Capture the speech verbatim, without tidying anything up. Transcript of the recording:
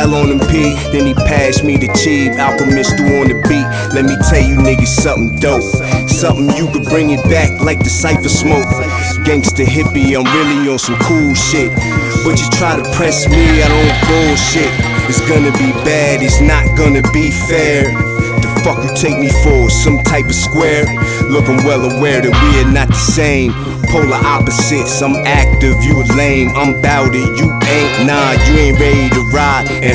Cal on them P, then he passed me the cheap. Alchemist do on the beat. Let me tell you niggas something dope, something you could bring it back like the Cypher Smoke. Gangsta hippie, I'm really on some cool shit, but you try to press me, I don't bullshit. It's gonna be bad, it's not gonna be fair. The fuck you take me for, some type of square? Look, I'm well aware that we are not the same, polar opposites. I'm active, you lame, I'm bout it, you ain't. Nah, you ain't ready to ride. And